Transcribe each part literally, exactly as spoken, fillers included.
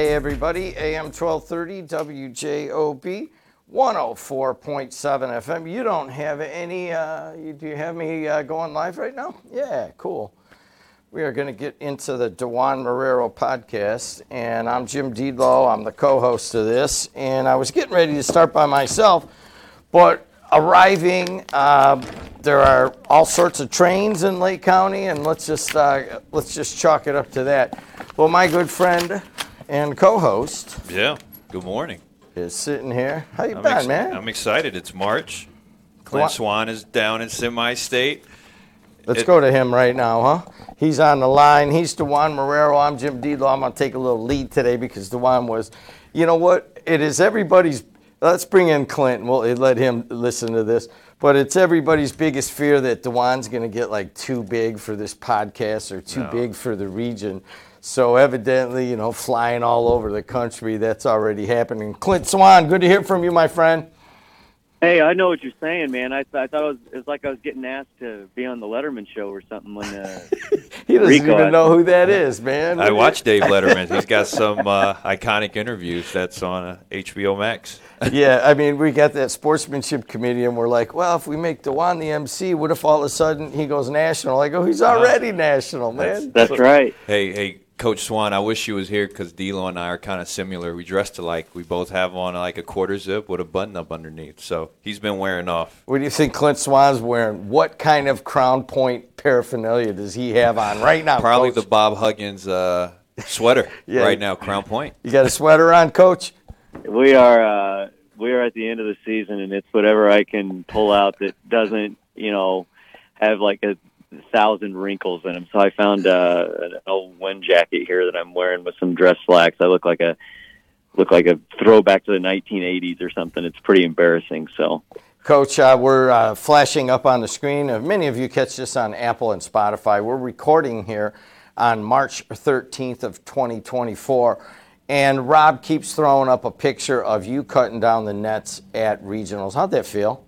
Hey everybody, A M twelve thirty W J O B one oh four point seven F M. You don't have any, uh, you, do you have me uh, going live right now? Yeah, cool. We are going to get into the Dewan Marrero podcast, and I'm Jim Deedlow. I'm the co-host of this, and I was getting ready to start by myself, but arriving, uh, there are all sorts of trains in Lake County, and let's just uh, let's just chalk it up to that. Well, my good friend and co-host, yeah, good morning, is sitting here. How you I'm been, ex- man? I'm excited. It's March. Clint Swan is down in semi-state. Let's it, go to him right now, huh? He's on the line. He's Dewan Marrero. I'm Jim Deedlow. I'm going to take a little lead today because Dewan was, you know what? It is everybody's, let's bring in Clint. We'll let him listen to this. But it's everybody's biggest fear that Dewan's going to get like too big for this podcast or too no. big for the region. So evidently, you know, flying all over the country, that's already happening. Clint Swan, good to hear from you, my friend. Hey, I know what you're saying, man. I, th- I thought it was, it was like I was getting asked to be on the Letterman show or something. When uh, he doesn't Rico even know who that is, man. I watch Dave Letterman. He's got some uh, iconic interviews that's on uh, H B O Max. Yeah, I mean, we got that sportsmanship committee, and we're like, well, if we make Dewan the M C, what if all of a sudden he goes national? I go, he's already uh, national, man. That's, that's so, right. Hey, hey. Coach Swan, I wish you was here because D'Lo and I are kind of similar. We dressed alike. We both have on like a quarter zip with a button up underneath. So he's been wearing off. What do you think Clint Swan's wearing? What kind of Crown Point paraphernalia does he have on right now, Probably Coach? the Bob Huggins uh, sweater yeah. right now, Crown Point. You got a sweater on, Coach? We are uh, we are at the end of the season, and it's whatever I can pull out that doesn't, you know, have like a thousand wrinkles in them. So I found uh, an old wind jacket here that I'm wearing with some dress slacks. I look like a look like a throwback to the nineteen eighties or something. It's pretty embarrassing. So, Coach, uh, we're uh, flashing up on the screen. Uh, many of you catch this on Apple and Spotify. We're recording here on March thirteenth of twenty twenty-four, and Rob keeps throwing up a picture of you cutting down the nets at regionals. How'd that feel?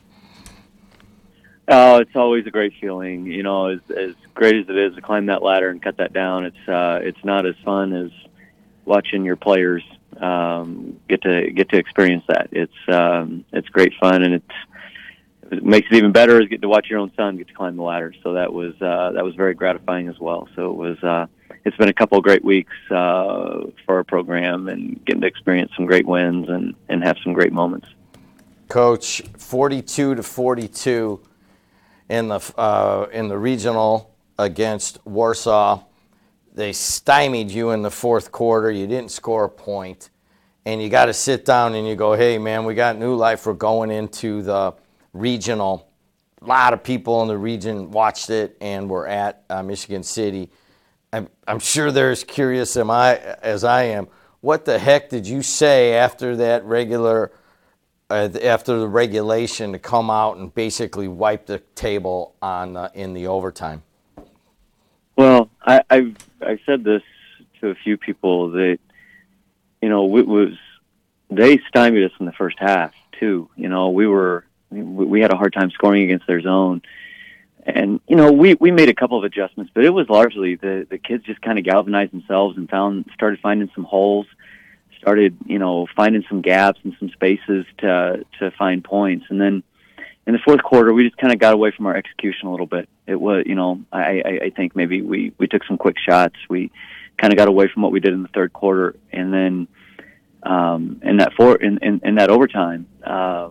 Oh, it's always a great feeling. You know, as as great as it is to climb that ladder and cut that down, it's uh, it's not as fun as watching your players um, get to get to experience that. It's um, it's great fun, and it's it makes it even better is get to watch your own son get to climb the ladder. So that was uh, that was very gratifying as well. So it was uh, it's been a couple of great weeks uh, for our program and getting to experience some great wins and, and have some great moments. Coach, forty-two to forty-two. In the uh, in the regional against Warsaw, they stymied you in the fourth quarter. You didn't score a point, and you got to sit down and you go, "Hey, man, we got new life. We're going into the regional." A lot of people in the region watched it and were at uh, Michigan City. I'm I'm sure they're as curious am I as I am. What the heck did you say after that regular? Uh, after the regulation to come out and basically wipe the table on uh, in the overtime? Well, I, I've I said this to a few people that, you know, it was they stymied us in the first half too. You know, we were we had a hard time scoring against their zone, and you know we, we made a couple of adjustments, but it was largely the the kids just kind of galvanized themselves and found started finding some holes. Started, you know, finding some gaps and some spaces to to find points, and then in the fourth quarter, we just kind of got away from our execution a little bit. It was, you know, I, I, I think maybe we, we took some quick shots. We kind of got away from what we did in the third quarter, and then um, in that four in, in, in that overtime, uh,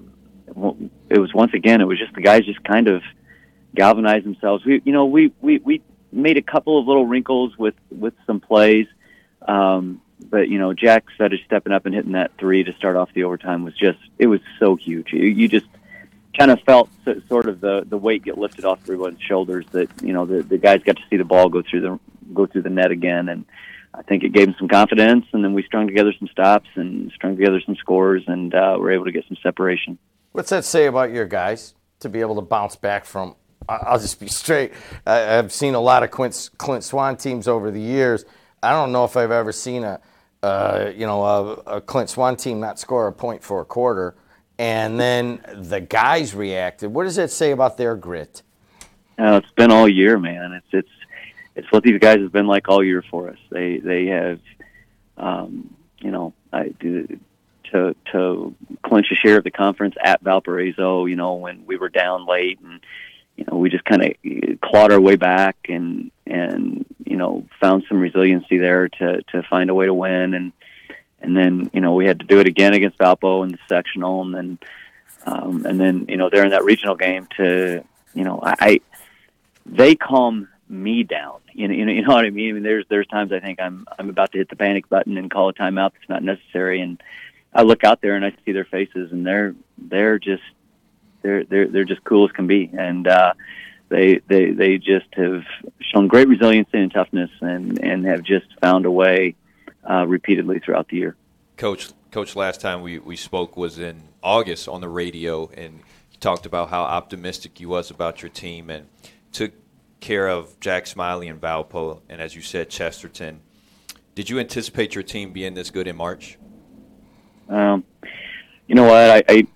it was once again it was just the guys just kind of galvanized themselves. We, you know, we we, we made a couple of little wrinkles with with some plays. Um, But, you know, Jack Fetish stepping up and hitting that three to start off the overtime was just, it was so huge. You, you just kind of felt sort of the, the weight get lifted off everyone's shoulders that, you know, the, the guys got to see the ball go through the go through the net again. And I think it gave them some confidence. And then we strung together some stops and strung together some scores and uh, were able to get some separation. What's that say about your guys to be able to bounce back from? I'll just be straight. I've seen a lot of Clint, Clint Swan teams over the years. I don't know if I've ever seen a, uh, you know, a, a Clint Swan team not score a point for a quarter, and then the guys reacted. What does that say about their grit? Uh, it's been all year, man. It's it's it's what these guys have been like all year for us. They they have um, you know, I do. To, to clinch a share of the conference at Valparaiso, you know, when we were down late, and you know, we just kind of clawed our way back and and you know, found some resiliency there to to find a way to win, and and then you know, we had to do it again against Valpo in the sectional, and then um, and then you know, they're in that regional game to you know, I, I they calm me down. You know, you know, you know what I mean. I mean, there's there's times I think I'm I'm about to hit the panic button and call a timeout that's not necessary, and I look out there and I see their faces, and they're they're just they're they're they're just cool as can be, and uh, they they they just have shown great resiliency and toughness, and and have just found a way uh, repeatedly throughout the year. Coach, Coach, last time we, we spoke was in August on the radio, and you talked about how optimistic you was about your team, and took care of Jack Smiley and Valpo, and as you said, Chesterton. Did you anticipate your team being this good in March? Um, you know what? I, I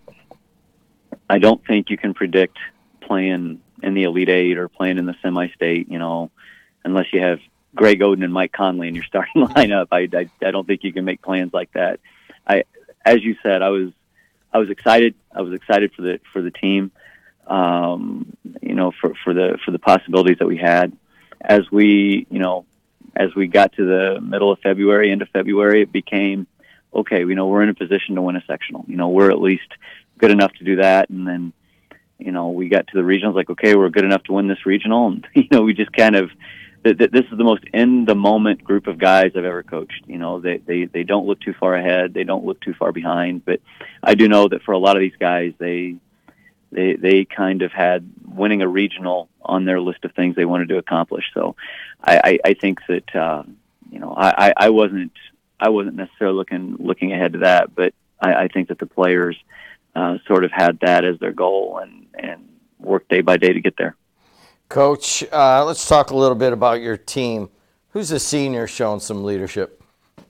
I don't think you can predict playing in the Elite Eight or playing in the semi-state, you know, unless you have Greg Oden and Mike Conley in your starting lineup. I, I I don't think you can make plans like that. I, as you said, I was I was excited. I was excited for the for the team, um, you know, for for the for the possibilities that we had. As we you know, as we got to the middle of February, end of February, it became okay, you know, we're in a position to win a sectional. You know, we're at least good enough to do that. And then, you know, we got to the regionals, like, okay, we're good enough to win this regional. And, you know, we just kind of, th- th- this is the most in-the-moment group of guys I've ever coached. You know, they, they, they don't look too far ahead. They don't look too far behind. But I do know that for a lot of these guys, they, they, they kind of had winning a regional on their list of things they wanted to accomplish. So I, I, I think that, uh, you know, I, I, I wasn't, I wasn't necessarily looking looking ahead to that, but I, I think that the players uh, sort of had that as their goal and, and worked day by day to get there. Coach, uh, let's talk a little bit about your team. Who's a senior showing some leadership?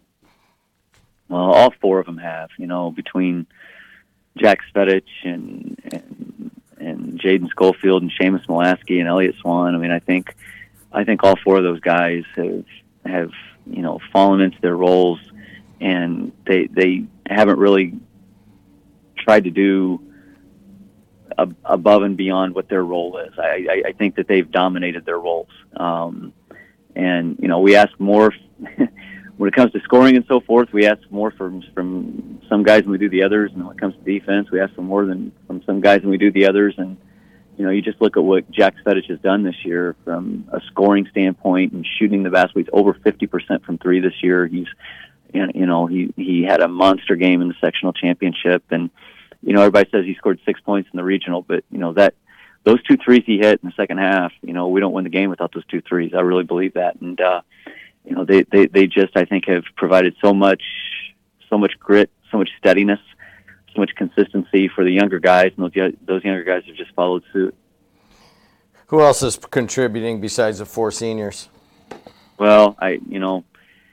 Well, all four of them have, you know, between Jack Svedich and and, and Jaden Schofield and Seamus Molaski and Elliott Swan. I mean, I think I think all four of those guys have have you know, fallen into their roles, and they they haven't really tried to do ab- above and beyond what their role is. I, I, I think that they've dominated their roles. Um, and, you know, we ask more when it comes to scoring and so forth. We ask more from from some guys than we do the others. And when it comes to defense, we ask for more than from some guys than we do the others. And, you know, you just look at what Jack Svedich has done this year from a scoring standpoint and shooting the basket. He's over fifty percent from three this year. He's, you know, he, he had a monster game in the sectional championship. And, you know, everybody says he scored six points in the regional, but, you know, that those two threes he hit in the second half, you know, we don't win the game without those two threes. I really believe that. And, uh, you know, they, they, they just, I think, have provided so much, so much grit, so much steadiness, so much consistency for the younger guys, and those those younger guys have just followed suit. Who else is contributing besides the four seniors? Well, I you know,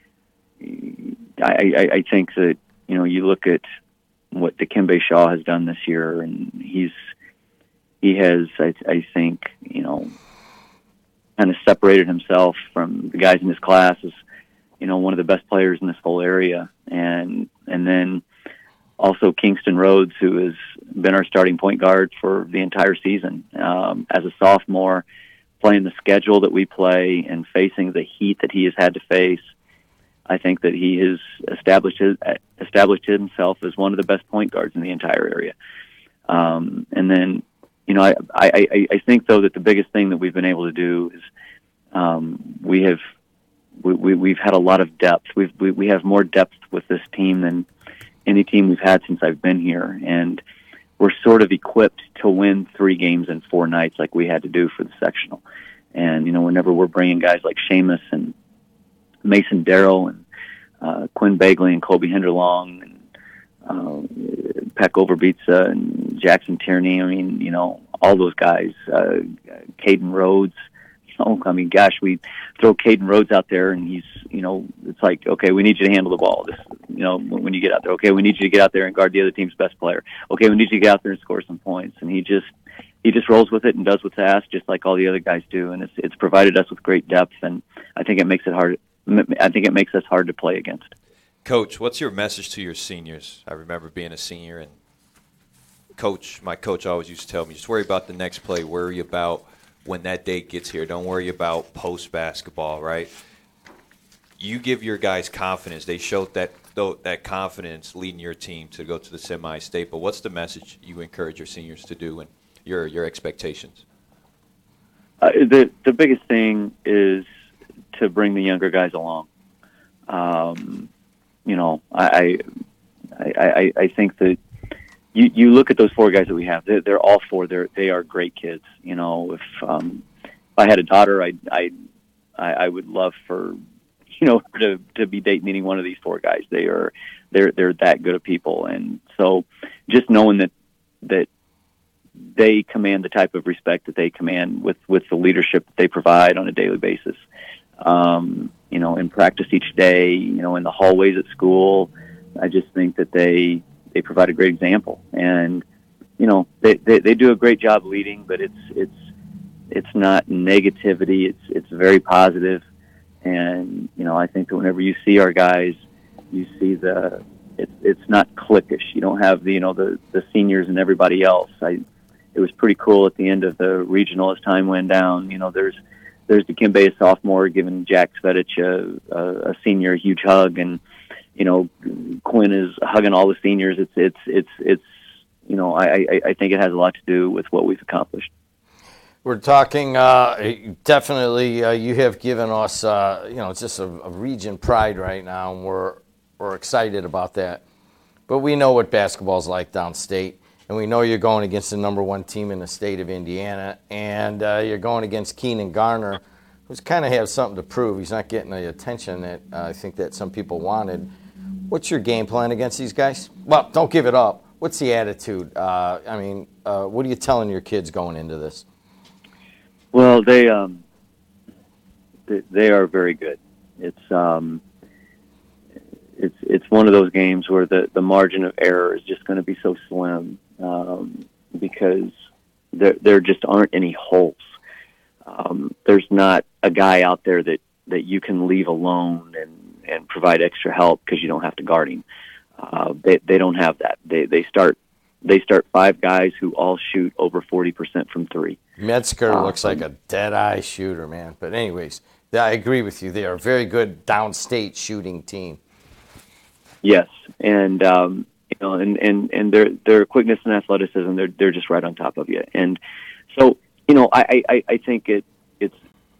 I I, I think that you know you look at what Dikembe Shaw has done this year, and he's he has I, I think you know kind of separated himself from the guys in his class as you know one of the best players in this whole area, and and then. Also, Kingston Rhodes, who has been our starting point guard for the entire season. Um, as a sophomore, playing the schedule that we play and facing the heat that he has had to face, I think that he has established his, established himself as one of the best point guards in the entire area. Um, and then, you know, I, I, I think, though, that the biggest thing that we've been able to do is um, we have we, we, we've had a lot of depth. We've, we, we have more depth with this team than any team we've had since I've been here, and we're sort of equipped to win three games in four nights like we had to do for the sectional. And, you know, whenever we're bringing guys like Seamus and Mason Darrell and uh, Quinn Bagley and Kobe Hinderlong and uh, Peck Overbeatsa and Jackson Tierney, I mean, you know, all those guys, uh, Caden Rhodes, Oh, I mean, gosh, we throw Caden Rhodes out there, and he's, you know, it's like, okay, we need you to handle the ball. This, you know, when you get out there, okay, we need you to get out there and guard the other team's best player. Okay, we need you to get out there and score some points. And he just, he just rolls with it and does what's asked, just like all the other guys do. And it's, it's provided us with great depth, and I think it makes it hard. I think it makes us hard to play against. Coach, what's your message to your seniors? I remember being a senior, and coach, my coach always used to tell me, just worry about the next play. Worry about when that day gets here. Don't worry about post-basketball, right? You give your guys confidence. They showed that that confidence leading your team to go to the semi-state. But what's the message you encourage your seniors to do and your your expectations? Uh, the the biggest thing is to bring the younger guys along. Um, you know, I I, I I think that you you look at those four guys that we have. They're, they're all four. They're they are great kids. You know, if um, if I had a daughter, I I I would love for you know to to be dating any one of these four guys. They are they're they're that good of people, and so just knowing that that they command the type of respect that they command with with the leadership that they provide on a daily basis. Um, you know, in practice each day, you know, in the hallways at school, I just think that they they provide a great example, and you know, they, they they do a great job leading, but it's it's it's not negativity. It's it's very positive, and you know, I think that whenever you see our guys, you see the it's it's not cliquish. You don't have the you know the the seniors and everybody else. I it was pretty cool at the end of the regional as time went down. You know, there's There's Dikembe, a sophomore, giving Jack Svedich a, a, a senior a huge hug, and you know Quinn is hugging all the seniors. It's it's it's it's you know I, I, I think it has a lot to do with what we've accomplished. We're talking uh, definitely. Uh, you have given us uh, you know just a, a region pride right now, and we're we're excited about that. But we know what basketball's like downstate. And we know you're going against the number one team in the state of Indiana, and uh, you're going against Keenan Garner, who's kind of has something to prove. He's not getting the attention that uh, I think that some people wanted. What's your game plan against these guys? Well, don't give it up. What's the attitude? Uh, I mean, uh, what are you telling your kids going into this? Well, they um, they, they are very good. It's um, it's it's one of those games where the, the margin of error is just going to be so slim. Um, because there there just aren't any holes. Um, there's not a guy out there that, that you can leave alone and, and provide extra help because you don't have to guard him. Uh, they they don't have that. They they start they start five guys who all shoot over forty percent from three. Metzger um, looks like a dead eye shooter, man. But anyways, I agree with you. They are a very good downstate shooting team. Yes, and. Um, You know, and, and, and their their quickness and athleticism, they're they're just right on top of you. And so, you know, I, I, I think it it's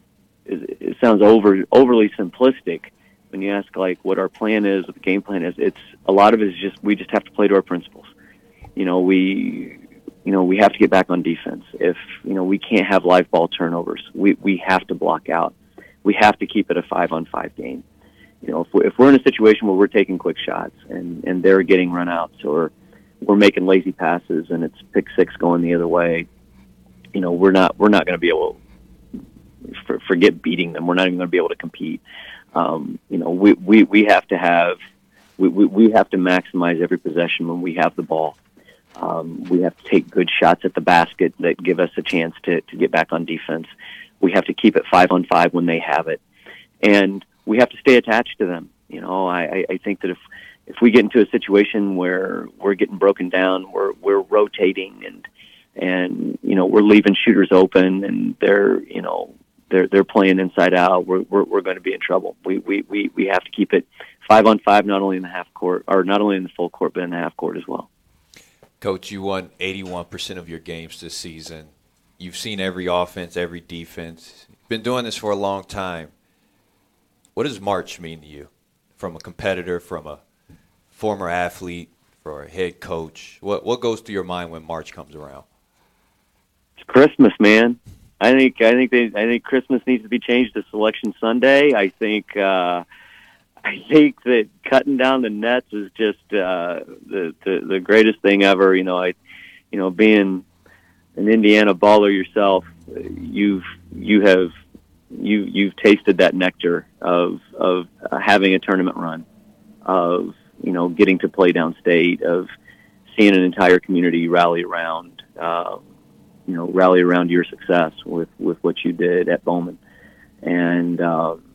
it sounds over overly simplistic when you ask like what our plan is, what the game plan is. It's a lot of it is just we just have to play to our principles. You know, we you know we have to get back on defense. If you know we can't have live ball turnovers, we we have to block out. We have to keep it a five on five game. You know, if we're, if we're in a situation where we're taking quick shots and, and they're getting runouts, or we're making lazy passes and it's pick six going the other way, you know, we're not we're not going to be able to for, forget beating them. We're not even going to be able to compete. Um, you know, we, we, we have to have we, we, we have to maximize every possession when we have the ball. Um, we have to take good shots at the basket that give us a chance to, to get back on defense. We have to keep it five on five when they have it, and we have to stay attached to them. You know, I, I think that if, if we get into a situation where we're getting broken down, we're, we're rotating and, and, you know, we're leaving shooters open and they're, you know, they're, they're playing inside out, we're, we're, we're going to be in trouble. We, we, we, we have to keep it five on five, not only in the half court or not only in the full court, but in the half court as well. Coach, you won eighty-one percent of your games this season. You've seen every offense, every defense. You've been doing this for a long time. What does March mean to you, from a competitor, from a former athlete, for a head coach? What what goes through your mind when March comes around? It's Christmas, man. I think I think they I think Christmas needs to be changed to Selection Sunday. I think uh, I think that cutting down the nets is just uh, the, the the greatest thing ever. You know, I you know being an Indiana baller yourself, you've you have. You you've tasted that nectar of of having a tournament run, of you know getting to play downstate, of seeing an entire community rally around, uh, you know rally around your success with, with what you did at Bowman, and uh,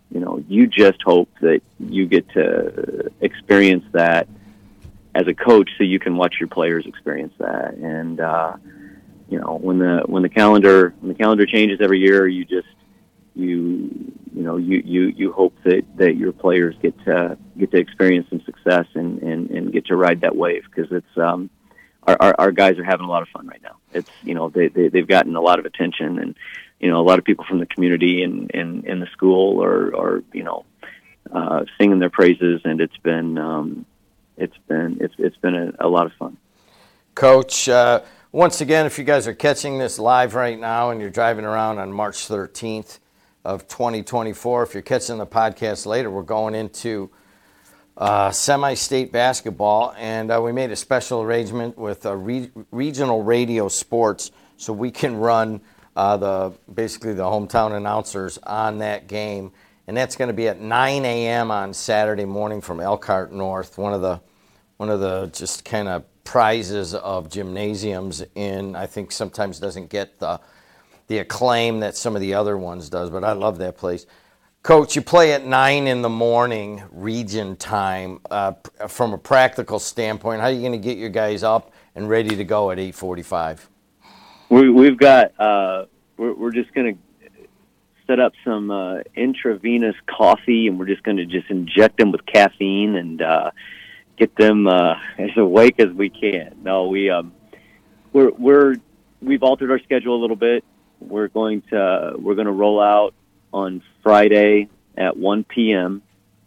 you know, you just hope that you get to experience that as a coach, so you can watch your players experience that. And uh, you know, when the when the calendar when the calendar changes every year, you just you you know you, you, you hope that, that your players get to get to experience some success and, and, and get to ride that wave, because it's um, our, our our guys are having a lot of fun right now. It's you know they, they they've gotten a lot of attention, and you know a lot of people from the community and and, and the school are, are you know uh, singing their praises, and it's been um, it's been it's it's been a, a lot of fun. Coach, uh, once again, if you guys are catching this live right now and you're driving around on March thirteenth of twenty twenty-four, if you're catching the podcast later, we're going into uh, semi-state basketball, and uh, we made a special arrangement with uh, re- Regional Radio Sports so we can run uh, the basically the hometown announcers on that game, and that's going to be at nine a.m. on Saturday morning from Elkhart North, one of the one of the just kind of prizes of gymnasiums in, I think sometimes doesn't get the the acclaim that some of the other ones does, but I love that place. Coach, you play at nine in the morning region time. Uh, from a practical standpoint, how are you going to get your guys up and ready to go at eight forty-five? We, we've got, uh, we're, we're just going to set up some uh, intravenous coffee, and we're just going to just inject them with caffeine and uh, get them uh, as awake as we can. No, we, um, we're, we're, we've altered our schedule a little bit. We're going to, we're going to roll out on Friday at one p.m.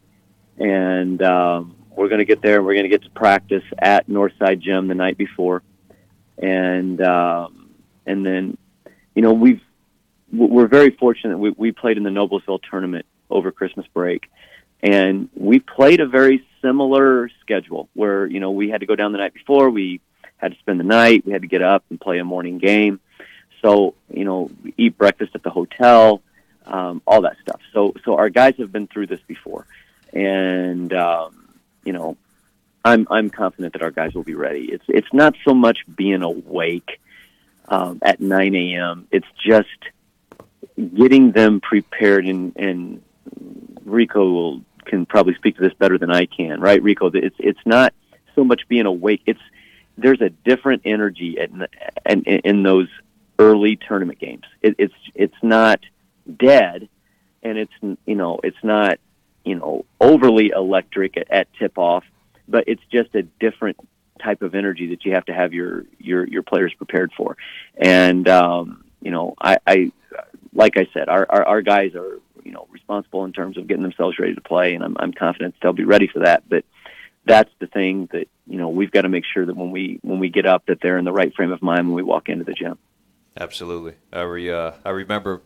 and um, we're going to get there and we're going to get to practice at Northside Gym the night before. And, um, and then, you know, we've, we're very fortunate. We, we played in the Noblesville tournament over Christmas break, and we played a very similar schedule where, you know, we had to go down the night before, we had to spend the night, we had to get up and play a morning game. So, you know, eat breakfast at the hotel, um, all that stuff. So, so our guys have been through this before, and um, you know, I'm I'm confident that our guys will be ready. It's it's not so much being awake um, at nine a.m. It's just getting them prepared, and, and Rico will, can probably speak to this better than I can, right, Rico? It's it's not so much being awake. It's there's a different energy in, in, in those early tournament games. It, it's it's not dead, and it's you know it's not you know overly electric at, at tip off, but it's just a different type of energy that you have to have your your your players prepared for. And um, you know I, I like I said, our, our our guys are you know responsible in terms of getting themselves ready to play, and I'm I'm confident they'll be ready for that. But that's the thing that you know we've got to make sure that when we when we get up, that they're in the right frame of mind when we walk into the gym. Absolutely. I, re, uh, I remember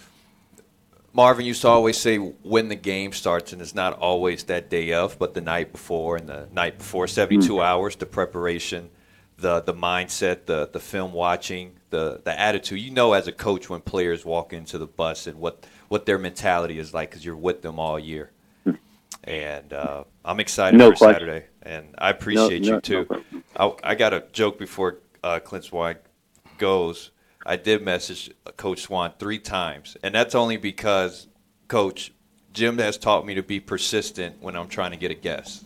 Marvin used to always say when the game starts, and it's not always that day of, but the night before, and the night before, seventy-two mm-hmm. hours, the preparation, the the mindset, the the film watching, the, the attitude. You know as a coach when players walk into the bus and what, what their mentality is like because you're with them all year. Mm-hmm. And uh, I'm excited no for question. Saturday, and I appreciate no, no, you too. No I, I got a joke before uh, Clint Swan goes. I did message Coach Swan three times, and that's only because, Coach, Jim has taught me to be persistent when I'm trying to get a guess.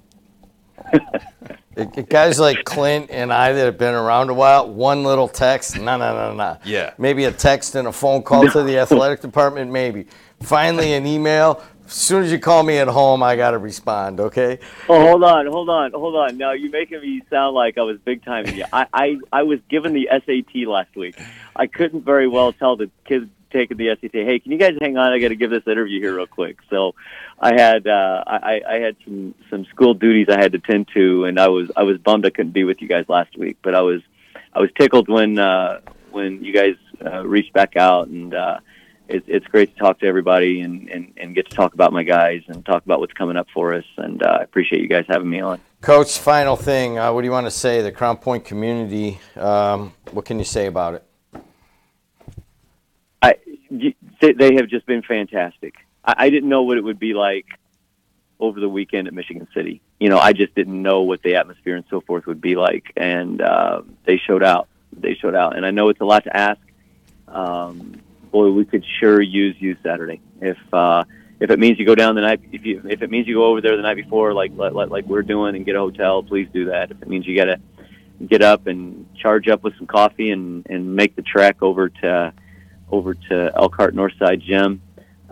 Guys like Clint and I that have been around a while, one little text, no, no, no, no. Yeah. Maybe a text and a phone call to the athletic department, maybe. Finally, an email. As soon as you call me at home, I got to respond, okay? Oh, hold on, hold on, hold on. Now, you're making me sound like I was big-timing you. I, I, I was given the S A T last week. I couldn't very well tell the kids taking the S A T, hey, can you guys hang on? I got to give this interview here real quick. So I had uh, I, I had some, some school duties I had to tend to, and I was I was bummed I couldn't be with you guys last week. But I was I was tickled when uh, when you guys uh, reached back out, and uh, It's, it's great to talk to everybody and, and, and get to talk about my guys and talk about what's coming up for us. And uh, I appreciate you guys having me on. Coach, final thing. Uh, what do you want to say? The Crown Point community, um, what can you say about it? I, they have just been fantastic. I, I didn't know what it would be like over the weekend at Michigan City. You know, I just didn't know what the atmosphere and so forth would be like. And uh, they showed out. They showed out. And I know it's a lot to ask. Um, Boy, we could sure use you Saturday. If uh, if it means you go down the night, if you if it means you go over there the night before, like like, like we're doing, and get a hotel, please do that. If it means you got to get up and charge up with some coffee and, and make the trek over to over to Elkhart Northside Gym,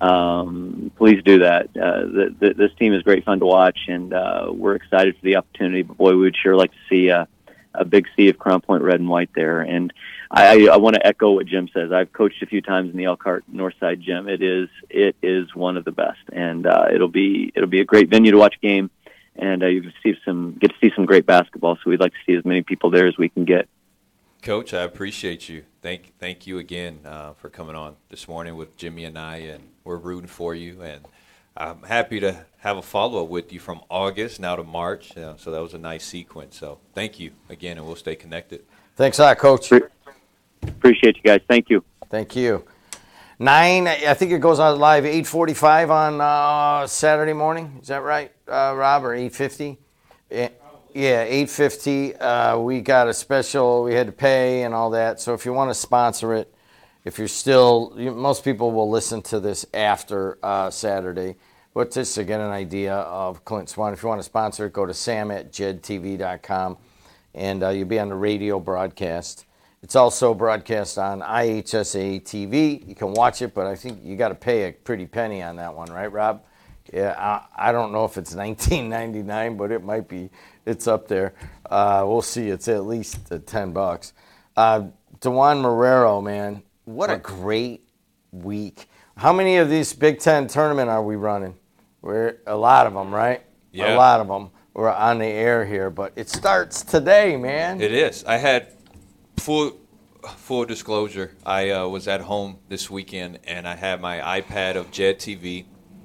um, please do that. Uh, the, the, this team is great fun to watch, and uh, we're excited for the opportunity. But boy, we would sure like to see a, a big sea of Crown Point red and white there. And I, I want to echo what Jim says. I've coached a few times in the Elkhart Northside Gym. It is it is one of the best, and uh, it'll be it'll be a great venue to watch a game, and uh, you can see some get to see some great basketball. So we'd like to see as many people there as we can get. Coach, I appreciate you. Thank thank you again uh, for coming on this morning with Jimmy and I, and we're rooting for you. And I'm happy to have a follow-up with you from August now to March. Uh, so that was a nice sequence. So thank you again, and we'll stay connected. Thanks a lot, Coach. Appreciate you guys. Thank you. Thank you. Nine, I think it goes on live eight forty-five on uh, Saturday morning. Is that right, uh, Rob, or eight fifty? Yeah, yeah eight fifty. Uh, we got a special. We had to pay and all that. So if you want to sponsor it, if you're still, you, most people will listen to this after uh, Saturday. But just to get an idea of Clint Swan, if you want to sponsor it, go to sam at jed t v dot com, and uh, you'll be on the radio broadcast. It's also broadcast on I H S A T V. You can watch it, but I think you got to pay a pretty penny on that one, right, Rob? Yeah, I, I don't know if it's nineteen ninety-nine, but it might be. It's up there. Uh, we'll see. It's at least uh, ten bucks. Uh, Dewan Marrero, man, what a great week. How many of these Big Ten tournament are we running? We're a lot of them, right? Yeah. A lot of them. We're on the air here, but it starts today, man. It is. I had full full disclosure. I uh, was at home this weekend, and I had my iPad of Jed T V,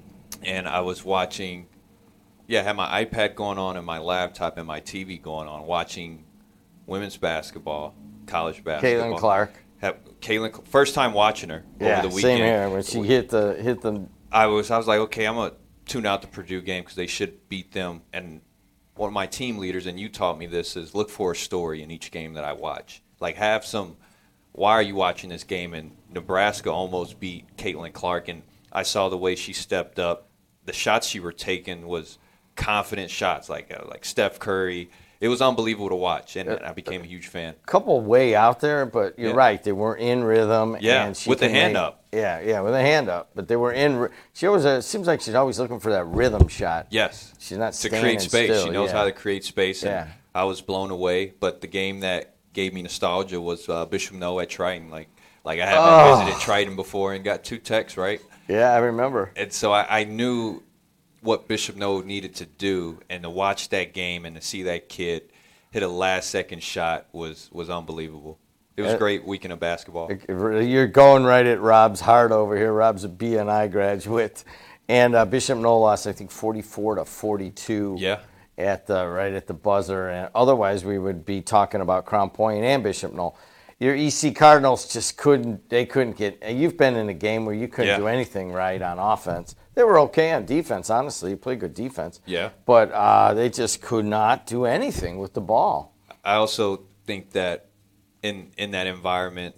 and I was watching. Yeah, I had my iPad going on and my laptop and my T V going on, watching women's basketball, college basketball. Caitlin Clark. Have, Caitlin, first time watching her Yeah, over the weekend. same here. When she hit the hit the. I was I was like, okay, I'm gonna tune out the Purdue game because they should beat them. And one of my team leaders, and you taught me this, is look for a story in each game that I watch. Like, have some. Why are you watching this game? And Nebraska almost beat Caitlin Clark, and I saw the way she stepped up. The shots she were taking was confident shots, like uh, like Steph Curry. It was unbelievable to watch, and I became a huge fan. Couple way out there, but you're Yeah. right. They were in rhythm. Yeah, and she with the can hand make- up. Yeah, yeah, with a hand up. But they were in. ry- She always. Uh, seems like she's always looking for that rhythm shot. Yes. She's not To standing create space. still, She knows yeah. how to create space, and Yeah. I was blown away. But the game that gave me nostalgia was uh, Bishop Noe at Triton. Like, like I haven't Oh. visited Triton before and got two texts, right? Yeah, I remember. And so I, I knew what Bishop Noe needed to do, and to watch that game and to see that kid hit a last-second shot was, was unbelievable. It was a Uh, great weekend of basketball. You're going right at Rob's heart over here. Rob's a B N I graduate, and uh, Bishop Noel lost, I think, forty-four to forty-two. Yeah. At the right at the buzzer, and otherwise we would be talking about Crown Point and Bishop Noel. Your E C Cardinals just couldn't. They couldn't get. You've been in a game where you couldn't Yeah. do anything right on offense. They were okay on defense, honestly. You played good defense. Yeah. But uh, they just could not do anything with the ball. I also think that in in that environment,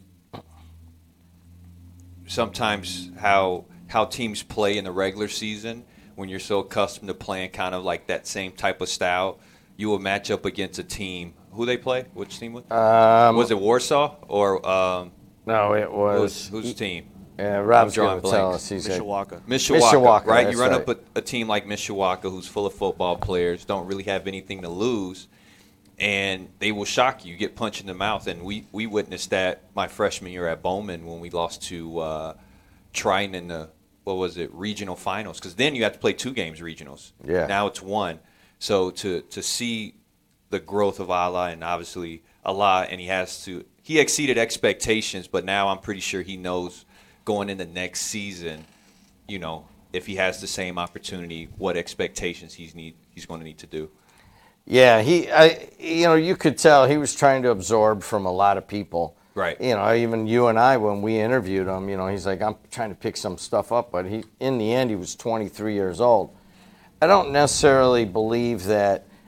sometimes how how teams play in the regular season, when you're so accustomed to playing kind of like that same type of style, you will match up against a team. Who they play? Which team was? Um, was it Warsaw or um, No, it who's, was. whose team? Yeah, Rob's drawing going to tell blanks. us. He's a- Mishawaka. Mishawaka, Mishawaka, right? that's You run right. up a, a team like Mishawaka, who's full of football players, don't really have anything to lose, and they will shock you. You get punched in the mouth, and we, we witnessed that my freshman year at Bowman when we lost to uh, Triton in the, what was it, regional finals. Because then you have to play two games regionals. Yeah. Now it's one. So to to see the growth of Allah, and obviously Allah, and he has to, he exceeded expectations, but now I'm pretty sure he knows going in the next season, you know, if he has the same opportunity, what expectations he's need he's going to need to do. Yeah, he, I, you know, you could tell he was trying to absorb from a lot of people. Right. You know, even you and I, when we interviewed him, you know, he's like, I'm trying to pick some stuff up, but he, in the end, he was twenty-three years old. I don't necessarily believe that.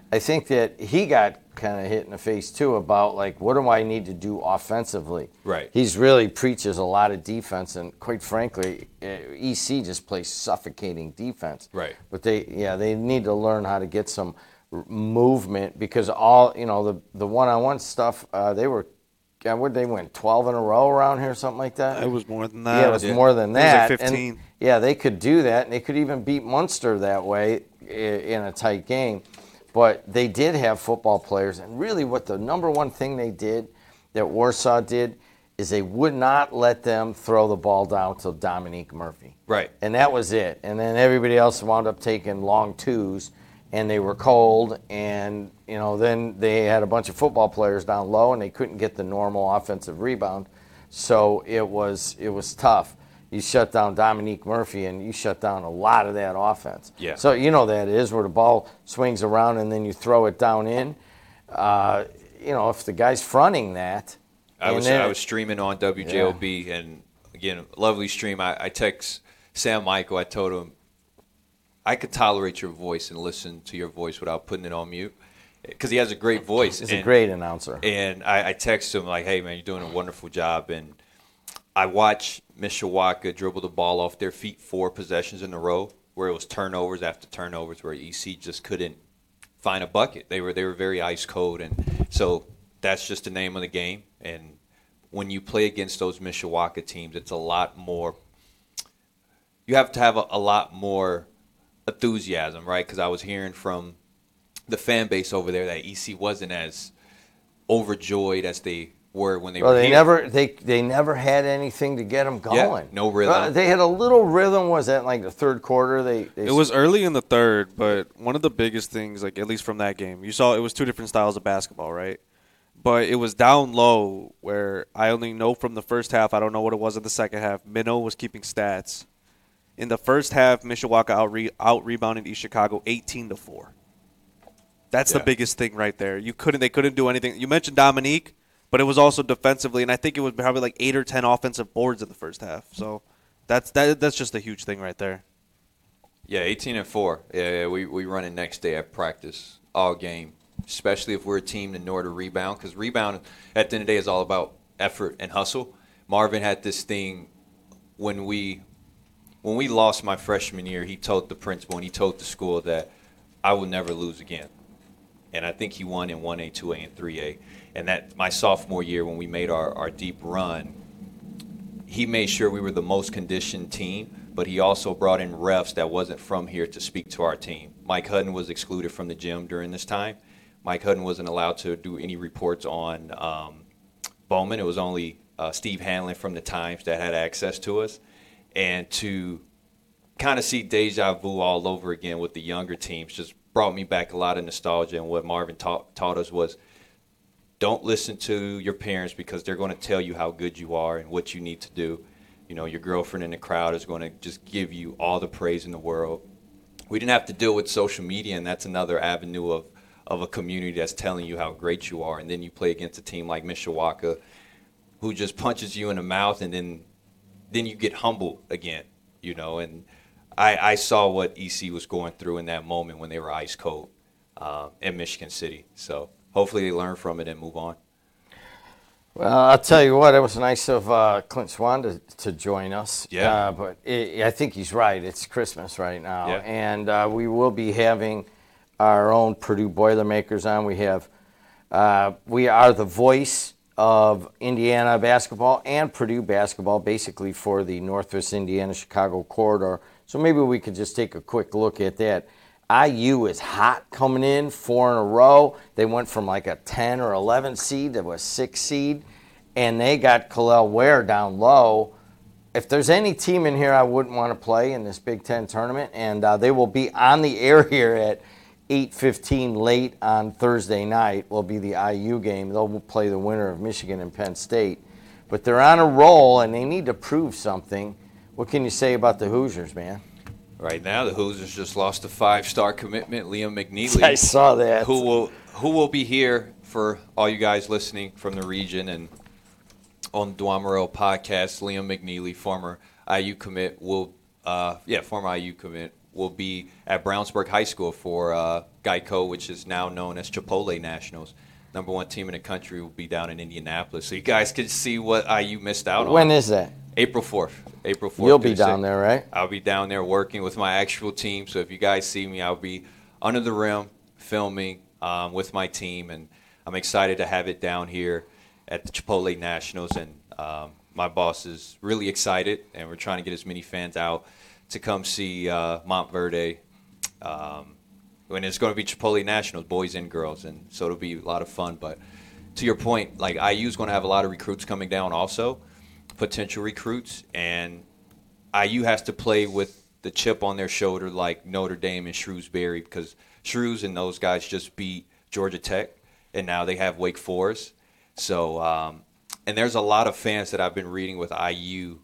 I think that he got kind of hit in the face too about like, what do I need to do offensively? Right. He's really preaches a lot of defense, and quite frankly, E C just plays suffocating defense. Right. But they, yeah, they need to learn how to get some movement, because all, you know, the the one-on-one stuff, uh, they were, God, what they win twelve in a row around here, something like that. It was more than that. Yeah, it was yeah. more than It that. was like fifteen. And, yeah, they could do that, and they could even beat Munster that way in a tight game. But they did have football players, and really what the number one thing they did, that Warsaw did, is they would not let them throw the ball down to Dominique Murphy. Right. And that was it. And then everybody else wound up taking long twos, and they were cold, and, you know, then they had a bunch of football players down low, and they couldn't get the normal offensive rebound. So it was it was tough. You shut down Dominique Murphy, and you shut down a lot of that offense. Yeah. So you know that is where the ball swings around and then you throw it down in. Uh, you know, if the guy's fronting that. I was then, I was streaming on W J O B, yeah. And again, lovely stream. I, I text Sam Michael. I told him I could tolerate your voice and listen to your voice without putting it on mute, because he has a great voice. He's and, a great announcer. And I, I text him like, "Hey man, you're doing a wonderful job." And I watched Mishawaka dribble the ball off their feet four possessions in a row, where it was turnovers after turnovers, where E C just couldn't find a bucket. They were they were very ice cold, and so that's just the name of the game. And when you play against those Mishawaka teams, it's a lot more. You have to have a, a lot more enthusiasm, right? Because I was hearing from the fan base over there that E C wasn't as overjoyed as they were when they well, were they here. never they they never had anything to get them going. Yeah, no rhythm. Uh, they had a little rhythm. Was that like the third quarter? They, they It was early in the third, but one of the biggest things, like at least from that game, you saw it was two different styles of basketball, right? But it was down low, where I only know from the first half. I don't know what it was in the second half. Minnow was keeping stats. In the first half, Mishawaka out re- out rebounded East Chicago eighteen to four. That's Yeah. the biggest thing right there. You couldn't they couldn't do anything. You mentioned Dominique, but it was also defensively, and I think it was probably like eight or ten offensive boards in the first half. So that's that that's just a huge thing right there. Yeah, eighteen and four. Yeah, yeah, we we run it next day at practice all game, especially if we're a team that know how to rebound, because rebound at the end of the day is all about effort and hustle. Marvin had this thing when we when we lost my freshman year. He told the principal and he told the school that I will never lose again, and I think he won in one A, two A, and three A. And that my sophomore year, when we made our, our deep run, he made sure we were the most conditioned team, but he also brought in refs that wasn't from here to speak to our team. Mike Hutton was excluded from the gym during this time. Mike Hutton wasn't allowed to do any reports on um, Bowman. It was only uh, Steve Hanlon from the Times that had access to us. And to kind of see deja vu all over again with the younger teams just brought me back a lot of nostalgia. And what Marvin taught, taught us was, don't listen to your parents, because they're going to tell you how good you are and what you need to do. You know, your girlfriend in the crowd is going to just give you all the praise in the world. We didn't have to deal with social media, and that's another avenue of, of a community that's telling you how great you are. And then you play against a team like Mishawaka, who just punches you in the mouth, and then then you get humbled again, you know. And I, I saw what E C was going through in that moment when they were ice cold uh, in Michigan City. So hopefully they learn from it and move on. Well, I'll tell you what, it was nice of uh, Clint Swan to, to join us. Yeah. Uh, but it, I think he's right. It's Christmas right now. Yeah. And uh, we will be having our own Purdue Boilermakers on. We have, uh, we are the voice of Indiana basketball and Purdue basketball, basically for the Northwest Indiana-Chicago corridor. So maybe we could just take a quick look at that. I U is hot coming in, four in a row. They went from like a ten or eleven seed to a six seed, and they got Khalil Ware down low. If there's any team in here I wouldn't want to play in this Big Ten tournament, and uh, they will be on the air here at eight fifteen late on Thursday night, will be the I U game. They'll play the winner of Michigan and Penn State. But they're on a roll, and they need to prove something. What can you say about the Hoosiers, man? Right now, the Hoosiers just lost a five-star commitment, Liam McNeely. I saw that. Who will who will be here for all you guys listening from the region and on the Dwan podcast. Liam McNeely, former I U commit, will uh, yeah, former I U commit, will be at Brownsburg High School for uh, Geico, which is now known as Chipotle Nationals. Number one team in the country will be down in Indianapolis. So you guys can see what I U missed out on. When is that? April fourth. April fourth. You'll be down there, right? I'll be down there working with my actual team. So if you guys see me, I'll be under the rim filming um, with my team. And I'm excited to have it down here at the Chipotle Nationals. And um, my boss is really excited. And we're trying to get as many fans out to come see uh, Montverde. Um, when it's going to be Chipotle Nationals, boys and girls. And so it'll be a lot of fun. But to your point, like I U is going to have a lot of recruits coming down also. Potential recruits, and I U has to play with the chip on their shoulder like Notre Dame and Shrewsbury, because Shrews and those guys just beat Georgia Tech, and now they have Wake Forest. So, um, and there's a lot of fans that I've been reading with I U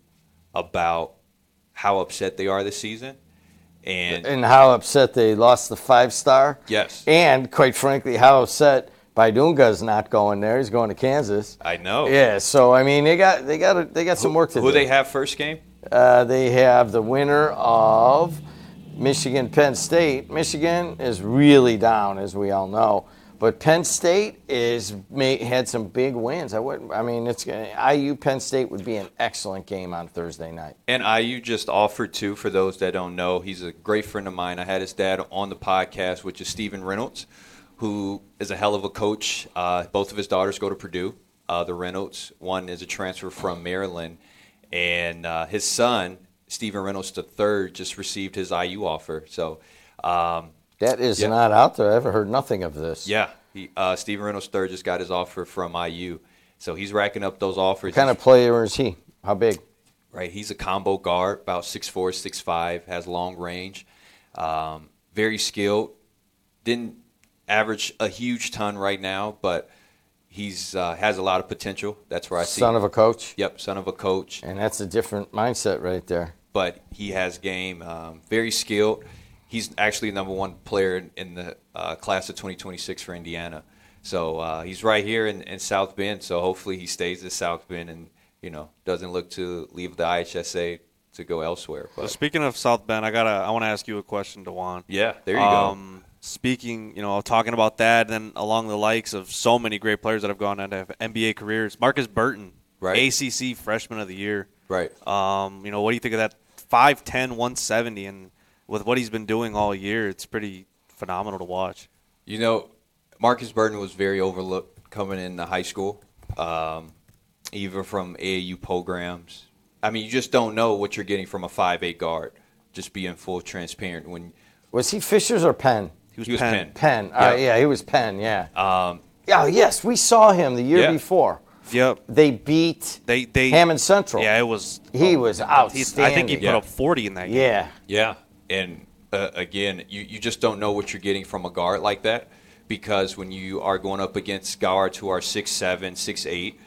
about how upset they are this season. And, And how upset they lost the five-star. yes, And, quite frankly, how upset Baidunga's not going there. He's going to Kansas. I know. Yeah, so, I mean, they got they got they got some work to Who do. they have first game? Uh, they have the winner of Michigan Penn State. Michigan is really down, as we all know, but Penn State is made, had some big wins. I wouldn't. I mean, it's gonna, I U Penn State would be an excellent game on Thursday night. And I U just offered too, for those that don't know. He's a great friend of mine. I had his dad on the podcast, which is Stephen Reynolds, who is a hell of a coach. Uh, both of his daughters go to Purdue. Uh, the Reynolds, one is a transfer from Maryland, and uh, his son, Stephen Reynolds the third, just received his I U offer. So, um, That is Yeah. not out there. I've heard nothing of this. yeah, he, uh, Stephen Reynolds the third just got his offer from I U. So he's racking up those offers. What kind of player is he? How big? Right, he's a combo guard, about six four, six five, has long range, um, very skilled. Didn't average a huge ton right now, but he's uh, has a lot of potential. That's where I see. Son of a coach? Yep, son of a coach. And that's a different mindset right there. But he has game, um, very skilled. He's actually the number one player in the uh, class of twenty twenty-six for Indiana. So uh, he's right here in, in South Bend. So hopefully he stays at South Bend and, you know, doesn't look to leave the I H S A to go elsewhere. So But speaking of South Bend, I gotta I want to ask you a question, DeJuan. yeah, there you um, Speaking, you know, talking about that, and then along the likes of so many great players that have gone on to have N B A careers. Marcus Burton, Right. A C C Freshman of the Year. go. Right. Um, you know, what do you think of that? five ten, one seventy, and with what he's been doing all year, it's pretty phenomenal to watch. You know, Marcus Burton was very overlooked coming into high school, um, even from A A U programs. I mean, you just don't know what you're getting from a five eight guard, just being full transparent. When Was he Fishers or Penn? He was, He was Penn. Penn. Penn. All right, Yeah. yeah, he was Penn, yeah. um, Yeah, yes, we saw him the year Yeah. before. Yep. They beat They they Hammond Central. Yeah, it was. He was he's- outstanding. I think he put Yeah. up forty in that game. Yeah. Yeah, and uh, again, you, you just don't know what you're getting from a guard like that, because when you are going up against guards who are six seven, six eight,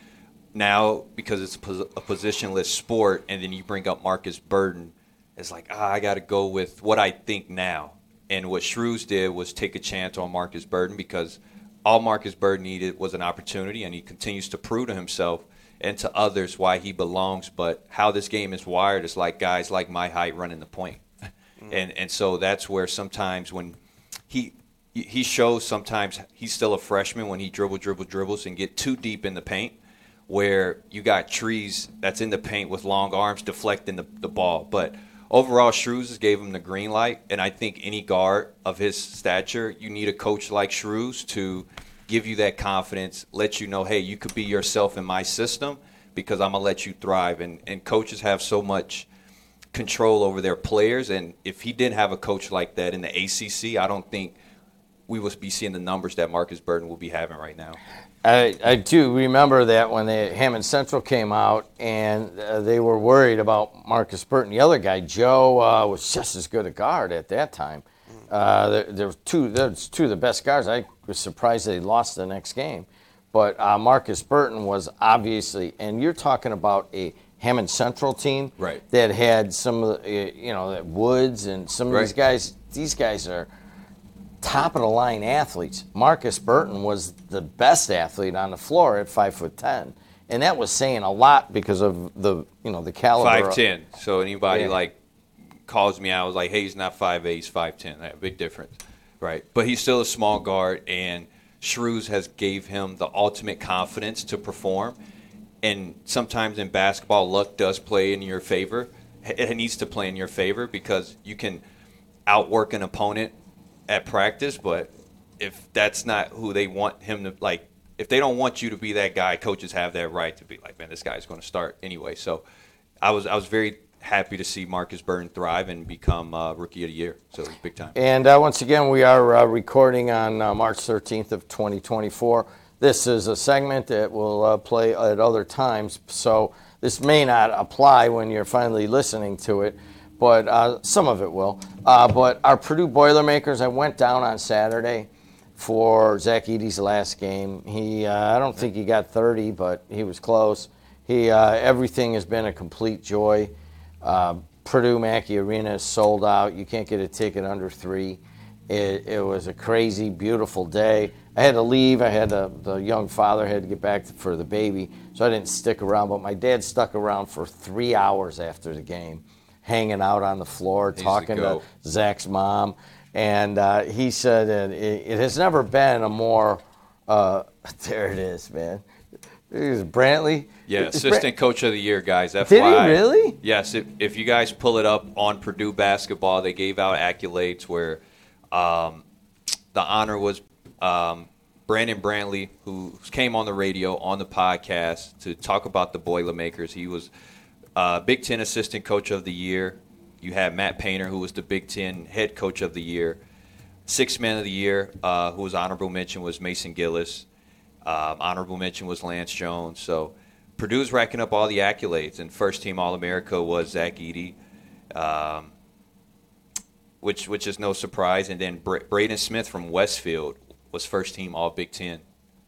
now because it's a, pos- a positionless sport, and then you bring up Marcus Burton, it's like, ah, I got to go with what I think now. And what Shrews did was take a chance on Marcus Burton, because all Marcus Burton needed was an opportunity, and he continues to prove to himself and to others why he belongs. But how this game is wired is like guys like my height running the point. And and so that's where sometimes when he he shows sometimes he's still a freshman when he dribble, dribble, dribbles and get too deep in the paint, where you got trees that's in the paint with long arms deflecting the, the ball. But overall, Shrews gave him the green light, and I think any guard of his stature, you need a coach like Shrews to give you that confidence, let you know, hey, you could be yourself in my system because I'm going to let you thrive. And, and coaches have so much control over their players, and if he didn't have a coach like that in the A C C, I don't think we would be seeing the numbers that Marcus Burton will be having right now. I, I do remember that when the Hammond Central came out, and uh, they were worried about Marcus Burton. The other guy, Joe, uh, was just as good a guard at that time. Uh, there, there were two. There's two of the best guards. I was surprised they lost the next game, but uh, Marcus Burton was obviously. And you're talking about a Hammond Central team, Right. that had some of the, uh, you know, that Woods and some of these Right. guys. These guys are top of the line athletes. Marcus Burton was the best athlete on the floor at five foot ten, and that was saying a lot because of the you know the caliber. five ten. So anybody Yeah. like calls me out. I was like, hey, he's not five eight, he's five ten. That big difference, right? But he's still a small guard, and Shrews has gave him the ultimate confidence to perform. And sometimes in basketball, luck does play in your favor. It needs to play in your favor because you can outwork an opponent at practice, but if that's not who they want him to, like, if they don't want you to be that guy, coaches have that right to be like, man, this guy's going to start anyway. So I was I was very happy to see Marcus Burton thrive and become uh, Rookie of the Year. So it was big time. And uh, once again, we are uh, recording on uh, March thirteenth of twenty twenty-four. This is a segment that will uh, play at other times, so this may not apply when you're finally listening to it, but uh, some of it will. Uh, but our Purdue Boilermakers, I went down on Saturday for Zach Edey's last game. He, uh, I don't think he got thirty, but he was close. He, uh, everything has been a complete joy. Uh, Purdue Mackey Arena is sold out. You can't get a ticket under three. It, it was a crazy, beautiful day. I had to leave. I had to, the young father had to get back for the baby, so I didn't stick around. But my dad stuck around for three hours after the game, hanging out on the floor, He's talking the to goat. Zach's mom. And uh, he said that it, it has never been a more, uh, there it is, man. It was Brantley. Yeah, It's assistant coach of the year, guys. F Did Y I. he really? Yes. If, if you guys pull it up on Purdue basketball, they gave out accolades where um, the honor was um, Brandon Brantley, who came on the radio, on the podcast to talk about the Boilermakers. He was uh, Big Ten assistant coach of the year. You had Matt Painter, who was the Big Ten head coach of the year. Sixth man of the year, uh, who was honorable mention, was Mason Gillis. Um, honorable mention was Lance Jones. So Purdue's racking up all the accolades, and first team All-America was Zach Edey, um, which which is no surprise. And then Bra- Braden Smith from Westfield was first team All-Big Ten.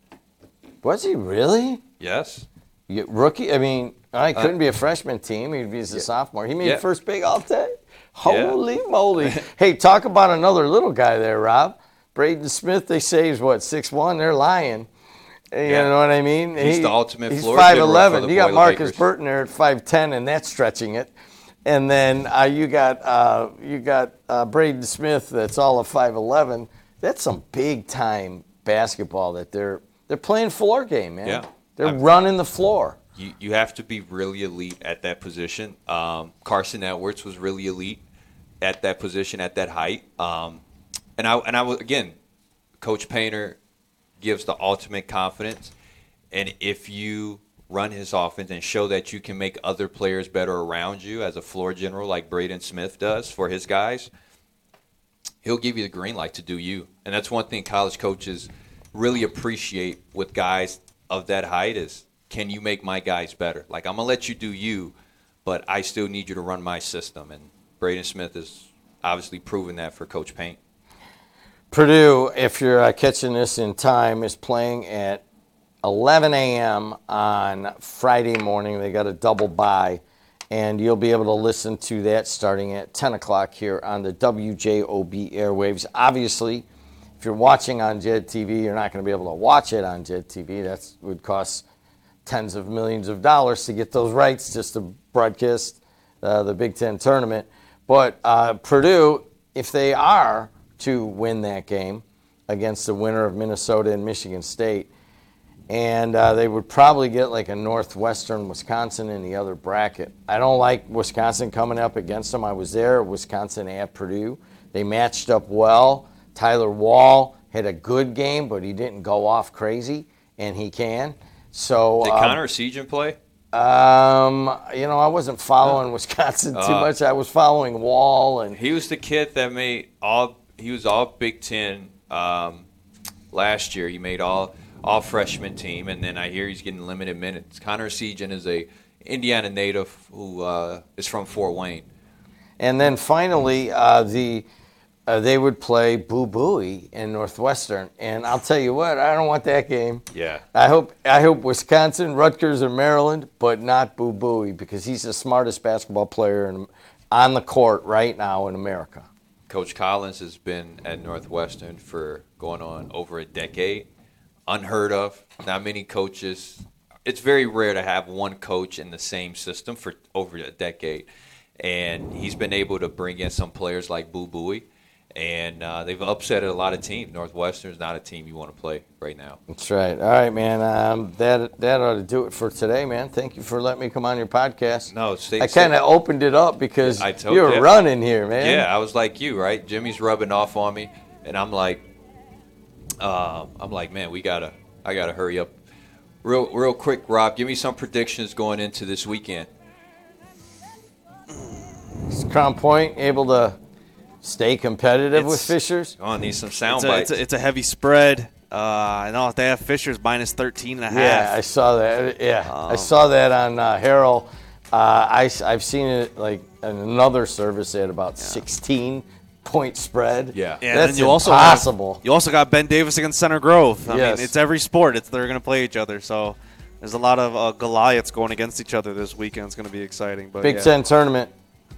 Was he really? Yes. You, rookie? I mean, I couldn't be a freshman team. He'd be as a yeah. sophomore. He made Yeah. first big all-day. Holy moly. Hey, talk about another little guy there, Rob. Braden Smith, they say, is what, six one? They're lying. You Yeah. know what I mean? He's He- the ultimate he's floor five general eleven. for the You got Marcus Boilermakers. Burton there at five ten, and that's stretching it. And then uh, you got uh, you got uh, Braden Smith that's all of five eleven. That's some big-time basketball that they're they're playing floor game, man. Yeah. They're I'm- running the floor. You, you have to be really elite at that position. Um, Carson Edwards was really elite at that position, at that height. Um, and I and I was again, Coach Painter gives the ultimate confidence. And if you run his offense and show that you can make other players better around you as a floor general like Braden Smith does for his guys, he'll give you the green light to do you. And that's one thing college coaches really appreciate with guys of that height is, can you make my guys better? Like, I'm going to let you do you, but I still need you to run my system. And Braden Smith has obviously proven that for Coach Paint. Purdue, if you're uh, catching this in time, is playing at eleven a.m. on Friday morning. They got a double bye, and you'll be able to listen to that starting at ten o'clock here on the W J O B airwaves. Obviously, if you're watching on J E D T V, you're not going to be able to watch it on J E D T V. That would cost tens of millions of dollars to get those rights just to broadcast uh, the Big Ten tournament. But uh, Purdue, if they are to win that game against the winner of Minnesota and Michigan State, and uh, they would probably get like a Northwestern Wisconsin in the other bracket. I don't like Wisconsin coming up against them. I was there, Wisconsin at Purdue. They matched up well. Tyler Wall had a good game, but he didn't go off crazy, and he can. So Did um, Connor Sejan play? Um, you know, I wasn't following Wisconsin too Uh, much. I was following Wall, and He was the kid that made all. He was all Big Ten um, last year. He made all all freshman team, and then I hear he's getting limited minutes. Connor Sejan is a Indiana native who uh, is from Fort Wayne. and then finally uh, the uh, they would play Boo Booey in Northwestern, and I'll tell you what, I don't want that game. Yeah. I hope I hope Wisconsin, Rutgers, or Maryland, but not Boo Booey because he's the smartest basketball player in, on the court right now in America. Coach Collins has been at Northwestern for going on over a decade. Unheard of. Not many coaches. It's very rare to have one coach in the same system for over a decade. and he's been able to bring in some players like Boo Buie, and uh, they've upset a lot of teams. Northwestern's not a team you want to play right now. That's right. All right, man. Um, that that ought to do it for today, man. Thank you for letting me come on your podcast. No, stay, I kind of opened it up because I told you were you. running here, man. Yeah, I was like you, right? Jimmy's rubbing off on me, and I'm like, uh, I'm like, man, we gotta, I gotta hurry up. Real, real quick, Rob, give me some predictions going into this weekend. Is Crown Point able to stay competitive with It's- Fishers? Oh, I need some sound It's a, bites. it's, a, it's a heavy spread. Uh, I know they have Fishers minus thirteen and a half. Yeah, I saw that. Yeah, I Um, saw that on uh, Harrell. Uh, I, have seen it like in another service at about sixteen point spread. Yeah. Yeah, and that's then you also have- impossible. You also got Ben Davis against Center Grove. I Yes. mean, it's every sport. It's they're going to play each other. So there's a lot of uh, Goliaths going against each other this weekend. It's going to be exciting. But Big yeah. Ten tournament.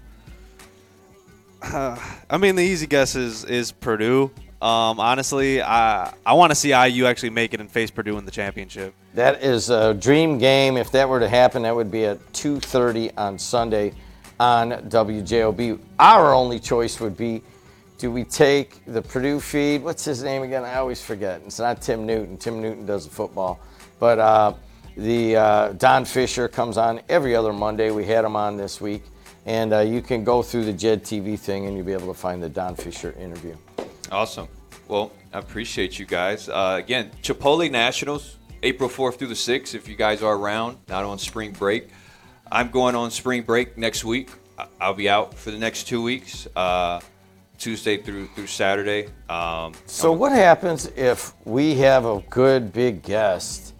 I mean, the easy guess is is Purdue. Um, honestly, I I want to see I U actually make it and face Purdue in the championship. That is a dream game. If that were to happen, that would be at two thirty on Sunday on W J O B. Our only choice would be, do we take the Purdue feed? What's his name again? I always forget. It's not Tim Newton. Tim Newton does the football. But uh, the uh, Don Fisher comes on every other Monday. We had him on this week. And uh, you can go through the Jed T V thing, and you'll be able to find the Don Fisher interview. Awesome. Well, I appreciate you guys. Uh, again, Chipotle Nationals, April fourth through the sixth, if you guys are around, not on spring break. I'm going on spring break next week. I- I'll be out for the next two weeks, uh, Tuesday through through Saturday. Um, So what happens if we have a good big guest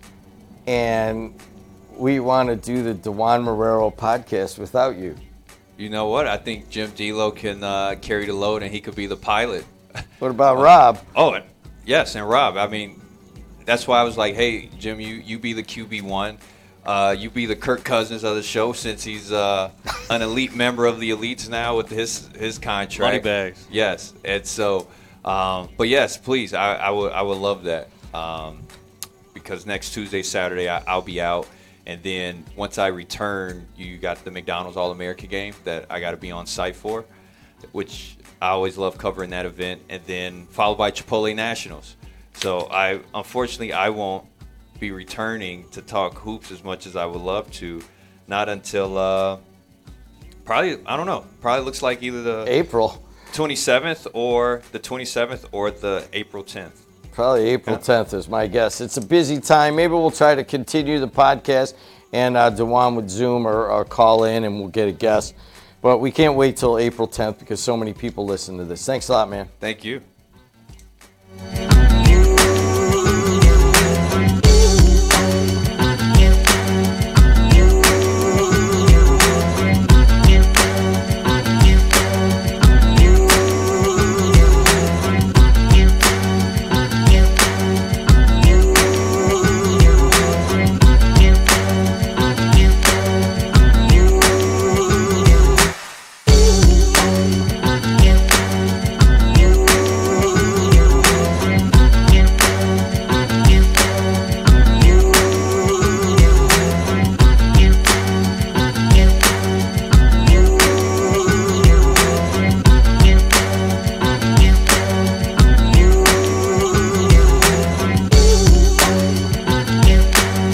and we want to do the DeJuan Marrero podcast without you? you know what? I think Jim D'Lo can uh, carry the load, and he could be the pilot. What about Rob? Oh, and, yes, and Rob. I mean, that's why I was like, hey, Jim, you, you be the Q B one. Uh, you be the Kirk Cousins of the show, since he's uh, an elite member of the elites now with his his contract. Money bags. Yes, and so, um, but yes, please, I, I would I would love that, um, because next Tuesday, Saturday, I, I'll be out, and then once I return, you got the McDonald's All America game that I got to be on site for, which I always love covering that event, and then followed by Chipotle Nationals. So I unfortunately I won't be returning to talk hoops as much as I would love to, not until uh, probably I don't know. Probably looks like either the April. twenty-seventh or the twenty-seventh or the April tenth. Probably April tenth is my guess. It's a busy time. Maybe we'll try to continue the podcast, and uh, DeJuan would Zoom or, or call in, and we'll get a guest. But we can't wait till April tenth because so many people listen to this. Thanks a lot, man. Thank you.